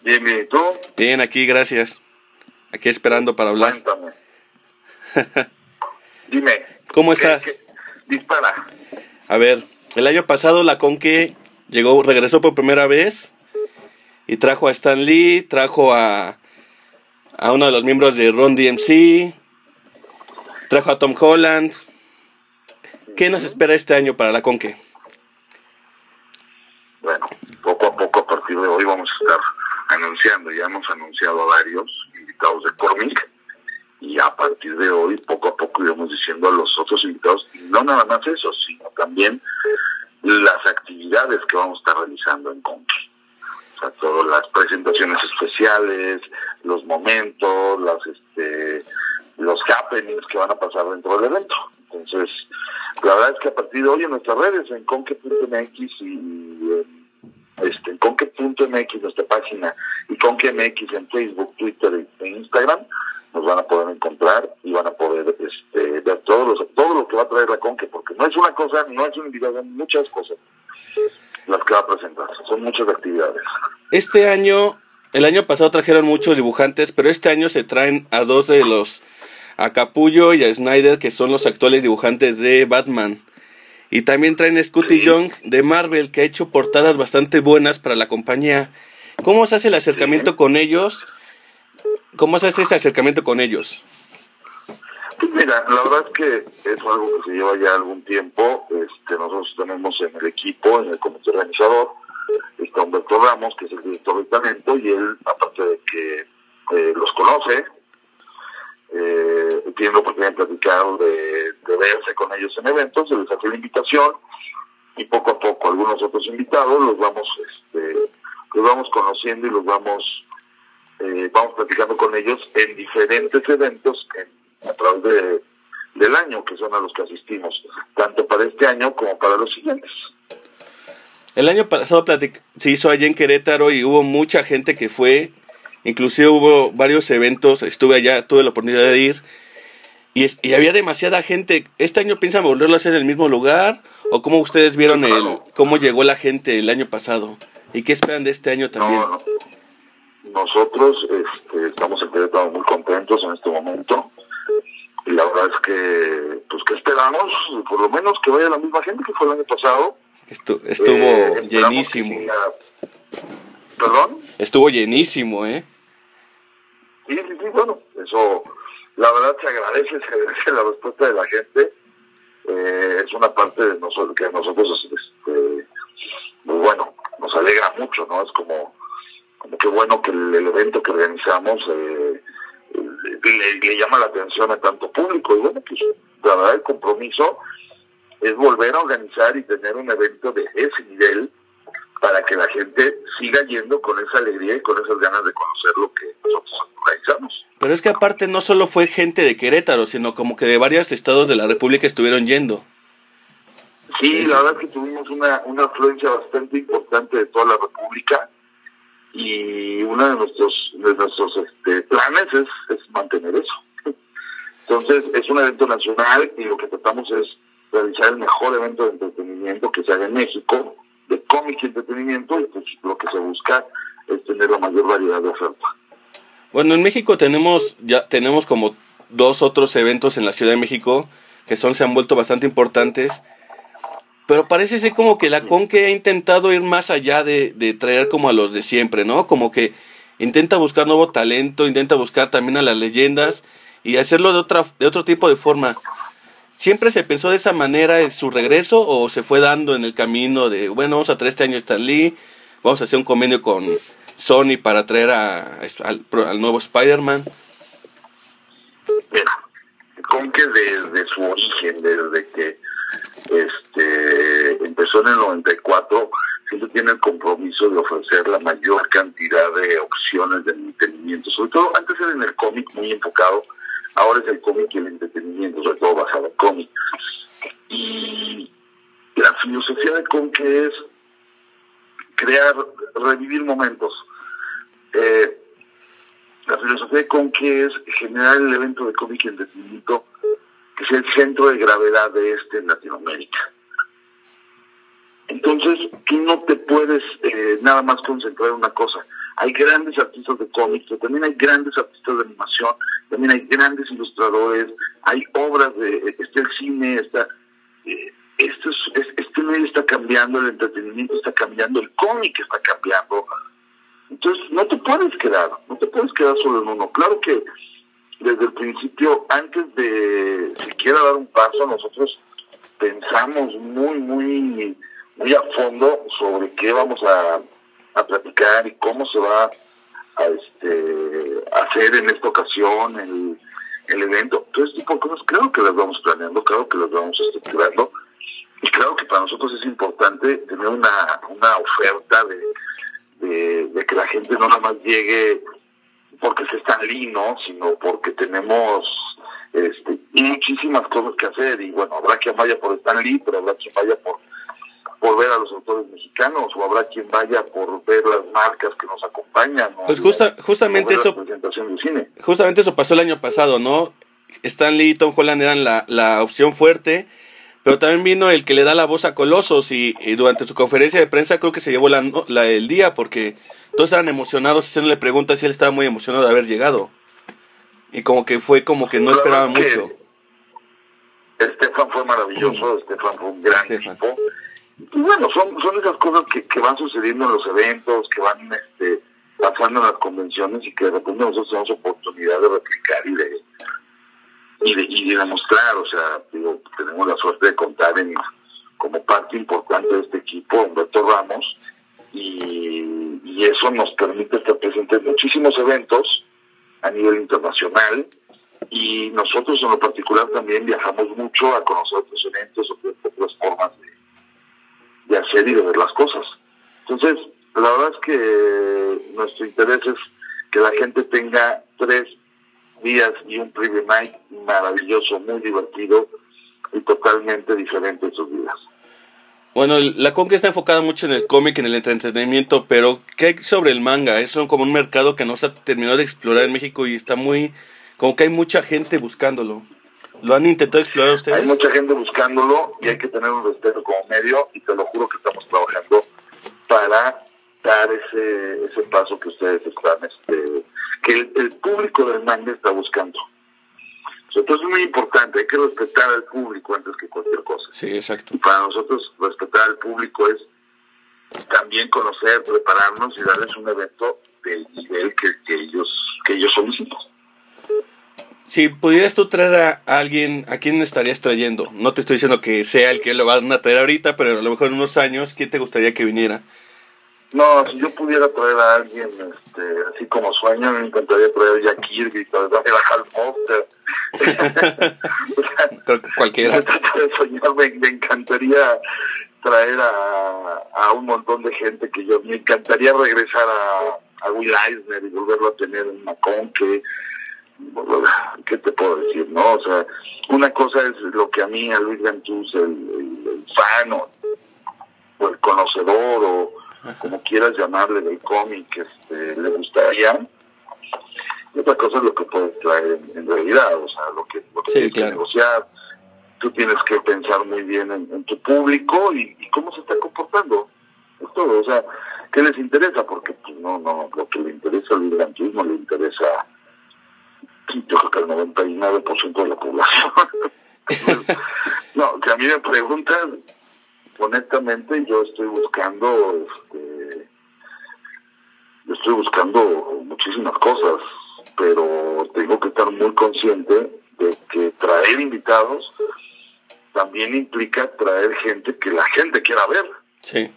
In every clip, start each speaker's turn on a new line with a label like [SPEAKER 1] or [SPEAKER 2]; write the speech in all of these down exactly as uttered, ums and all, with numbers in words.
[SPEAKER 1] Bien, bien, ¿y tú?
[SPEAKER 2] Bien, aquí, gracias. Aquí esperando para hablar.
[SPEAKER 1] Cuéntame. Dime.
[SPEAKER 2] ¿Cómo
[SPEAKER 1] ¿qué,
[SPEAKER 2] estás?
[SPEAKER 1] qué? Dispara.
[SPEAKER 2] A ver, el año pasado la Conque llegó, regresó por primera vez y trajo a Stan Lee, trajo a, a uno de los miembros de Run D M C, trajo a Tom Holland. ¿Qué nos espera este año para la Conque?
[SPEAKER 1] Bueno, poco a poco a partir de hoy vamos a estar anunciando, ya hemos anunciado a varios invitados de cómic y a partir de hoy poco a poco iremos diciendo a los otros invitados, y no nada más eso, sino también las actividades que vamos a estar realizando en Conque. O sea, todas las presentaciones especiales, los momentos, las este los happenings que van a pasar dentro del evento. Entonces, la verdad es que a partir de hoy en nuestras redes, en conque punto m x y en, este, en conque punto m x, nuestra página, y Conque M X en Facebook, Twitter e Instagram, nos van a poder encontrar y van a poder este, ver todo, los, todo lo que va a traer la Conque, porque no es una cosa, no es un invitado, son muchas cosas las que va a presentar, son muchas actividades.
[SPEAKER 2] Este año, el año pasado trajeron muchos dibujantes, pero este año se traen a dos de los, a Capullo y a Snyder, que son los actuales dibujantes de Batman. Y también traen a Scotty Young de Marvel, que ha hecho portadas bastante buenas para la compañía. ¿Cómo se hace el acercamiento con ellos? ¿Cómo se hace este acercamiento con ellos?
[SPEAKER 1] Pues mira, la verdad es que es algo que se lleva ya algún tiempo. Este, nosotros tenemos en el equipo, en el comité organizador, está Humberto Ramos, que es el director de talento, y él, aparte de que eh, los conoce, eh, tiene la oportunidad de platicar, de, de verse con ellos en eventos, se les hace la invitación, y poco a poco algunos otros invitados los vamos este, los vamos conociendo y los vamos eh, vamos platicando con ellos en diferentes eventos en, a través de, del año, que son a los que asistimos, tanto para este año como para los siguientes.
[SPEAKER 2] El año pasado platic- se hizo allá en Querétaro y hubo mucha gente que fue, inclusive hubo varios eventos, estuve allá, tuve la oportunidad de ir, y, es, y había demasiada gente. ¿Este año piensan volverlo a hacer en el mismo lugar? ¿O cómo ustedes vieron el cómo llegó la gente el año pasado? ¿Y qué esperan de este año también?
[SPEAKER 1] No, no. Nosotros este, estamos en Querétaro muy contentos en este momento, y la verdad es que, pues, que esperamos, por lo menos que vaya la misma gente que fue el año pasado.
[SPEAKER 2] Estu- estuvo
[SPEAKER 1] eh,
[SPEAKER 2] llenísimo.
[SPEAKER 1] Siga... ¿Perdón?
[SPEAKER 2] Estuvo llenísimo, ¿eh?
[SPEAKER 1] Sí, sí, sí, bueno, eso, la verdad se agradece, se agradece la respuesta de la gente. Eh, es una parte de nosotros que a nosotros, este, muy bueno, nos alegra mucho, ¿no? Es como, como que bueno que el, el evento que organizamos eh, le, le llama la atención a tanto público, y bueno, pues la verdad el compromiso es volver a organizar y tener un evento de ese nivel para que la gente siga yendo con esa alegría y con esas ganas de conocer lo que nosotros organizamos.
[SPEAKER 2] Pero es que aparte no solo fue gente de Querétaro, sino como que de varios estados de la República estuvieron yendo.
[SPEAKER 1] Sí, la verdad es que tuvimos una, una afluencia bastante importante de toda la República, y uno de nuestros de nuestros este, planes es, es mantener eso. Entonces es un evento nacional y lo que tratamos es realizar el mejor evento de entretenimiento que se haga en México, de cómic y entretenimiento, y pues lo que se busca es tener la mayor variedad de oferta.
[SPEAKER 2] Bueno, en México tenemos ya tenemos como dos otros eventos en la Ciudad de México que son se han vuelto bastante importantes, pero parece ser como que la Conque ha intentado ir más allá de, de traer como a los de siempre, ¿no? Como que intenta buscar nuevo talento, intenta buscar también a las leyendas y hacerlo de otra de otro tipo de forma. ¿Siempre se pensó de esa manera en su regreso o se fue dando en el camino de, bueno, vamos a traer este año a Stan Lee, vamos a hacer un convenio con Sony para traer a, al, al nuevo Spider-Man?
[SPEAKER 1] Mira, Conque desde su origen, desde que este empezó en el noventa y cuatro, siempre tiene el compromiso de ofrecer la mayor cantidad de opciones de entretenimiento, sobre todo antes era en el cómic muy enfocado, ahora es el cómic y el entretenimiento, sobre todo basado en cómic. Y la filosofía de Conque es crear, revivir momentos. Eh, la filosofía de Conque es generar el evento de cómic y entretenimiento que sea el centro de gravedad de este en Latinoamérica. Entonces, tú no te puedes eh, nada más concentrar en una cosa. hay grandes artistas de cómics, pero también hay grandes artistas de animación, también hay grandes ilustradores, hay obras de, está el cine, está, eh, este, es, este medio está cambiando, el entretenimiento está cambiando, el cómic está cambiando. Entonces no te puedes quedar, no te puedes quedar solo en uno. Claro que desde el principio, antes de siquiera dar un paso, nosotros pensamos muy, muy, muy a fondo sobre qué vamos a, a platicar y cómo se va a este a hacer en esta ocasión el, el evento. Todo este tipo de cosas, claro que las vamos planeando, claro que las vamos estructurando, y claro que para nosotros es importante tener una, una oferta de, de, de que la gente no nada más llegue porque es Stan Lee, ¿no? Sino porque tenemos este, muchísimas cosas que hacer, y bueno, habrá quien vaya por Stan Lee, pero habrá quien vaya por, por ver a los autores mexicanos, o habrá quien vaya por ver las marcas que nos acompañan, ¿no?
[SPEAKER 2] Pues justa, justamente eso,
[SPEAKER 1] presentación de cine.
[SPEAKER 2] justamente eso pasó el año pasado, ¿no? Stan Lee y Tom Holland eran la, la opción fuerte, pero también vino el que le da la voz a Colossus, y, y durante su conferencia de prensa creo que se llevó la, la, el día, porque todos estaban emocionados, haciéndole preguntas y él estaba muy emocionado de haber llegado. Y como que fue como que no esperaban mucho.
[SPEAKER 1] Estefan fue maravilloso, Estefan fue un gran
[SPEAKER 2] Estefan.
[SPEAKER 1] tipo. Y bueno, son, son esas cosas que, que van sucediendo en los eventos, que van este, pasando en las convenciones, y que de repente nosotros tenemos oportunidad de replicar y de y de, y de demostrar. O sea, digo, tenemos la suerte de contar en como parte importante de este equipo Humberto Ramos, y, y eso nos permite estar presentes en muchísimos eventos a nivel internacional, y nosotros en lo particular también viajamos mucho a conocer otros eventos, otras formas de, de hacer y de ver las cosas. Entonces, la verdad es que nuestro interés es que la gente tenga tres días y un preview night maravilloso, muy divertido y totalmente diferente esos días.
[SPEAKER 2] Bueno, la Conque está enfocada mucho en el cómic, en el entretenimiento, pero ¿qué hay sobre el manga? Es como un mercado que no se ha terminado de explorar en México y está muy... como que hay mucha gente buscándolo. ¿Lo han intentado explorar ustedes?
[SPEAKER 1] Hay mucha gente buscándolo y hay que tener un respeto como medio, y te lo juro que estamos trabajando para dar ese ese paso que ustedes están, este que el, el público del manga está buscando. Entonces es muy importante, hay que respetar al público antes que cualquier cosa.
[SPEAKER 2] Sí, exacto.
[SPEAKER 1] Y para nosotros respetar al público es también conocer, prepararnos y darles un evento del nivel que, que ellos que ellos solicitan.
[SPEAKER 2] Si pudieras tú traer a alguien, ¿a quién estarías trayendo? No te estoy diciendo que sea el que lo van a traer ahorita, pero a lo mejor en unos años, ¿quién te gustaría que viniera?
[SPEAKER 1] No, si yo pudiera traer a alguien, este, así como sueño, me encantaría traer a Jack Kirby, traer a Hal Foster.
[SPEAKER 2] Creo que cualquiera.
[SPEAKER 1] De soñar, me, me encantaría traer a, a un montón de gente que yo, me encantaría regresar a, a Will Eisner y volverlo a tener en una Conque. ¿Qué te puedo decir, no? O sea, una cosa es lo que a mí, a Luis Gantús, el, el, el fan o, o el conocedor, o como quieras llamarle, del cómic, este, le gustaría. Y otra cosa es lo que puedes traer en, en realidad, o sea, lo que, lo que
[SPEAKER 2] sí,
[SPEAKER 1] tienes
[SPEAKER 2] claro.
[SPEAKER 1] que negociar. Tú tienes que pensar muy bien en, en tu público y, y cómo se está comportando. Es todo, o sea, ¿qué les interesa? Porque pues no, no, lo que le interesa al liderantismo le interesa, yo creo que al noventa y nueve por ciento de la población. No, que a mí me preguntan, honestamente, yo estoy buscando, este, yo estoy buscando muchísimas cosas, pero tengo que estar muy consciente de que traer invitados también implica traer gente que la gente quiera ver.
[SPEAKER 2] Sí.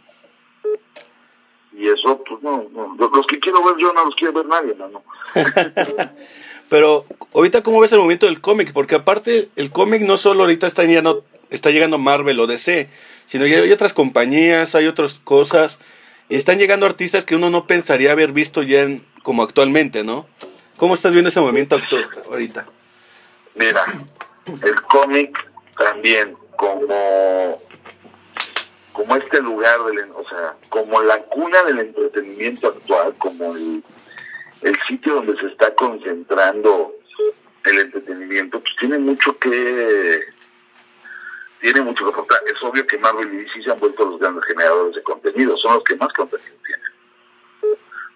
[SPEAKER 1] Y eso, pues no, no, los que quiero ver yo no los quiere ver nadie, no, no.
[SPEAKER 2] Pero ahorita, ¿cómo ves el movimiento del cómic? Porque aparte, el cómic no solo ahorita está llegando, está llegando Marvel o D C, sino ya hay otras compañías, hay otras cosas, y están llegando artistas que uno no pensaría haber visto ya en, como actualmente, ¿no? ¿Cómo estás viendo ese movimiento actual ahorita?
[SPEAKER 1] Mira, el cómic también como como este lugar del, o sea, como la cuna del entretenimiento actual, como el el sitio donde se está concentrando el entretenimiento, pues tiene mucho que tiene mucho que aportar. Es obvio que Marvel y D C se han vuelto los grandes generadores de contenido, son los que más contenido tienen.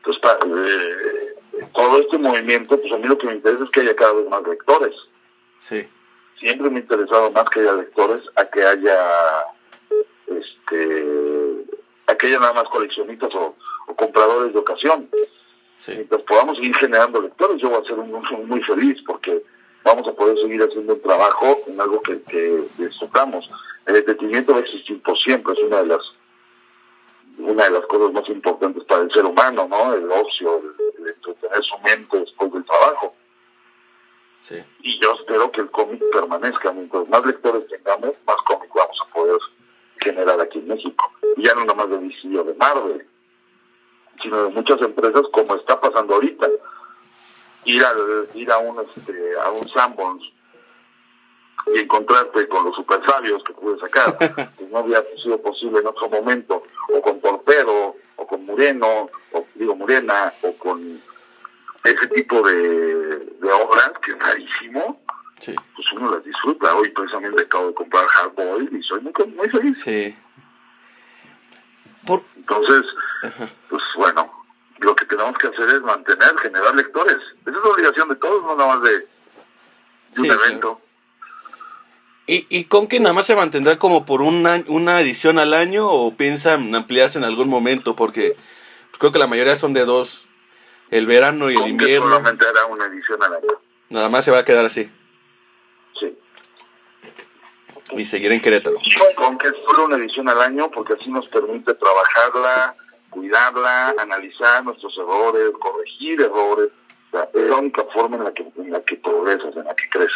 [SPEAKER 1] Entonces, pa, eh, todo este movimiento, pues a mí lo que me interesa es que haya cada vez más lectores.
[SPEAKER 2] Sí.
[SPEAKER 1] Siempre me ha interesado más que haya lectores a que haya, este, a que haya nada más coleccionistas o, o compradores de ocasión.
[SPEAKER 2] Sí.
[SPEAKER 1] Mientras podamos seguir generando lectores, yo voy a ser un, un, muy feliz porque vamos a poder seguir haciendo un trabajo en algo que, que disfrutamos. El entretenimiento va a existir por siempre, es una de las una de las cosas más importantes para el ser humano, ¿no? El ocio, el, el entretener su mente después del trabajo.
[SPEAKER 2] Sí.
[SPEAKER 1] Y yo espero que el cómic permanezca. Mientras más lectores tengamos, más cómic vamos a poder generar aquí en México. Y ya no nada más de D C o de Marvel, sino de muchas empresas, como está pasando ahorita. Ir al, ir a un este, a un Sanborns y encontrarte con los super sabios que pude sacar, que no había sido posible en otro momento, o con Torpedo, o con Moreno, o digo Morena, o con ese tipo de, de obras que es rarísimo.
[SPEAKER 2] Sí.
[SPEAKER 1] Pues uno las disfruta. Hoy precisamente acabo de comprar Hardboiled y soy muy, muy feliz.
[SPEAKER 2] Sí. Por...
[SPEAKER 1] Entonces,
[SPEAKER 2] Ajá.
[SPEAKER 1] pues bueno, lo que tenemos que hacer es mantener, generar lectores. Esa es la obligación de todos, no nada más de, de
[SPEAKER 2] Sí,
[SPEAKER 1] un evento.
[SPEAKER 2] claro. ¿Y, ¿Y con que nada más se mantendrá como por una, una edición al año o piensan ampliarse en algún momento? Porque pues, creo que la mayoría son de dos, el verano y el
[SPEAKER 1] Con
[SPEAKER 2] invierno.
[SPEAKER 1] que solamente hará una edición al año.
[SPEAKER 2] Nada más se va a quedar así.
[SPEAKER 1] Sí.
[SPEAKER 2] Y seguir en Querétaro.
[SPEAKER 1] Con que es solo una edición al año, porque así nos permite trabajarla, cuidarla, analizar nuestros errores, corregir errores. O sea, es la única forma en la que, en la que progresas, en la que creces.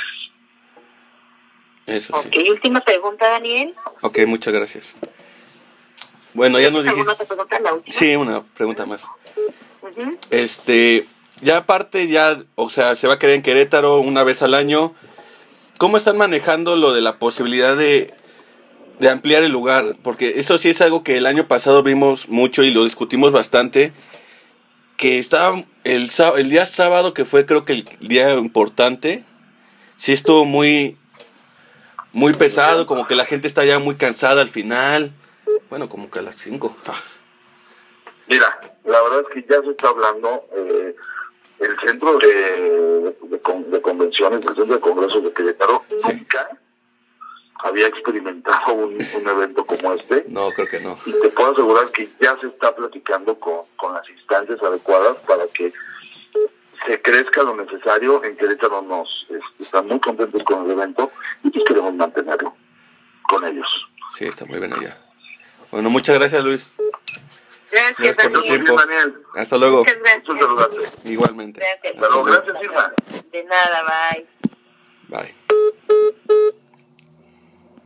[SPEAKER 2] Eso sí.
[SPEAKER 3] Ok, última pregunta, Daniel.
[SPEAKER 2] Ok, muchas gracias. Bueno, ya nos dijiste...
[SPEAKER 3] ¿Alguna otra pregunta, la última?
[SPEAKER 2] Sí, una pregunta más.
[SPEAKER 3] Uh-huh.
[SPEAKER 2] Este, ya aparte, ya, o sea, se va a quedar en Querétaro una vez al año. ¿Cómo están manejando lo de la posibilidad de, de ampliar el lugar? Porque eso sí es algo que el año pasado vimos mucho y lo discutimos bastante. Que estaba el, el día sábado, que fue creo que el día importante, sí estuvo muy... muy pesado, como que la gente está ya muy cansada al final. Bueno, como que a las cinco.
[SPEAKER 1] Mira, la verdad es que ya se está hablando, eh, el centro de, de, de, de convenciones, el centro de congresos de Querétaro,
[SPEAKER 2] Sí.
[SPEAKER 1] nunca había experimentado un, un evento como este.
[SPEAKER 2] No, creo que no.
[SPEAKER 1] Y te puedo asegurar que ya se está platicando con, con las instancias adecuadas para que se crezca lo necesario. En Querétaro nos es, están muy contentos con el evento y pues queremos mantenerlo con ellos.
[SPEAKER 2] Sí, está muy bien allá. Bueno, muchas gracias, Luis.
[SPEAKER 3] Gracias,
[SPEAKER 2] Gracias por tu
[SPEAKER 3] Daniel.
[SPEAKER 2] tiempo.
[SPEAKER 1] Daniel.
[SPEAKER 2] Hasta luego.
[SPEAKER 3] Muchas gracias.
[SPEAKER 1] Muchas saludarte.
[SPEAKER 2] Igualmente.
[SPEAKER 3] Gracias.
[SPEAKER 1] Hasta luego. Gracias, Irma.
[SPEAKER 3] De nada, bye.
[SPEAKER 2] Bye.